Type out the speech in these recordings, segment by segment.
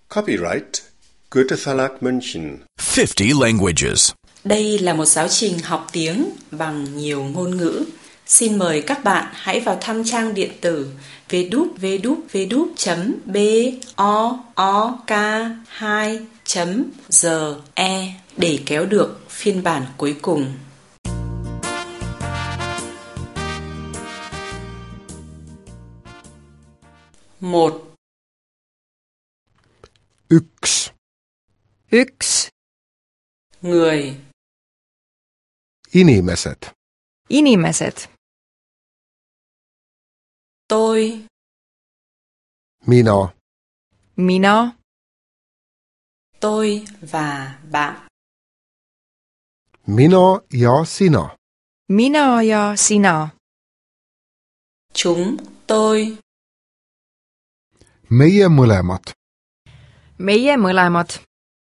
Copyright Goethe Verlag München. 50 languages. Đây là một giáo trình học tiếng bằng nhiều ngôn ngữ. Xin mời các bạn hãy vào thăm trang điện tử www.book2.ge để kéo được phiên bản cuối cùng. Một. Yksi. Yksi. Người. Inimeset. Inimeset. Tôi. Minä. Minä. Tôi và bạn. Minä ja sinä. Minä ja sinä. Chúng tôi. Meie mõlemad. Meie mõlemad.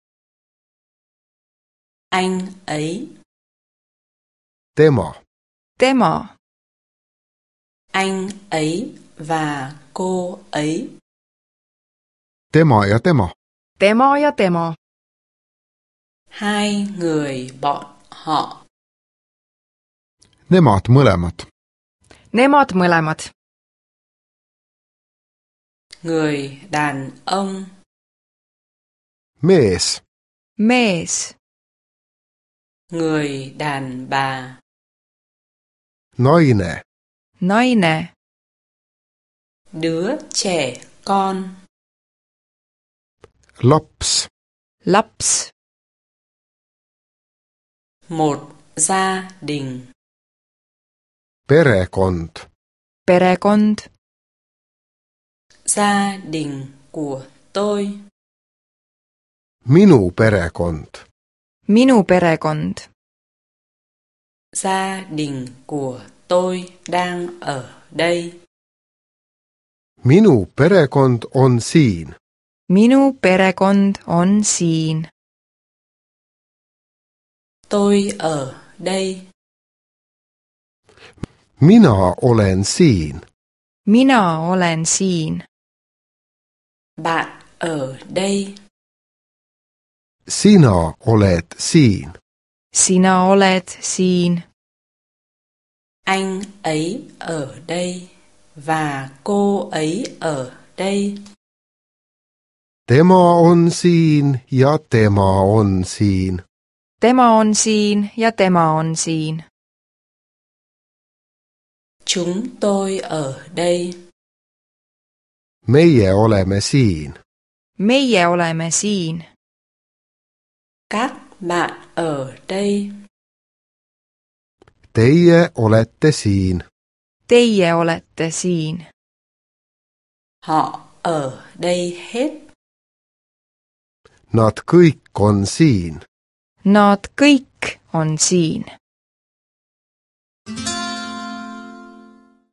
Anh ấy. Tema. Tema. Anh ấy và cô ấy. Tema ja tema. Tema ja tema. Hai người bọn họ. Nemad mõlemad. Nemad mõlemad. Người đàn ông. Mees. Mees. Người đàn bà. Naine. Naine. Đứa trẻ con. Laps. Laps. Một gia đình. Perekond. Perekond. Gia đình của tôi. Minu perekond. Minu perekond. Gia đình của tôi đang ở đây. Minu perekond on siin. Minu perekond on siin. Tôi ở đây. Minä olen siin. Minä olen siin. Bạn ở đây. Sinä olet siin. Sinä olet siin. Anh ấy ở đây và cô ấy ở đây. Tema on siin ja tema on siin. Tema on siin ja tema on siin. Chúng tôi ở đây. Meie oleme siin. Meie oleme siin. Các bạn ở đây. Teie olette siin. Teie olette siin. Họ ở đây hết. Nad kõik on siin. Nad kõik on siin.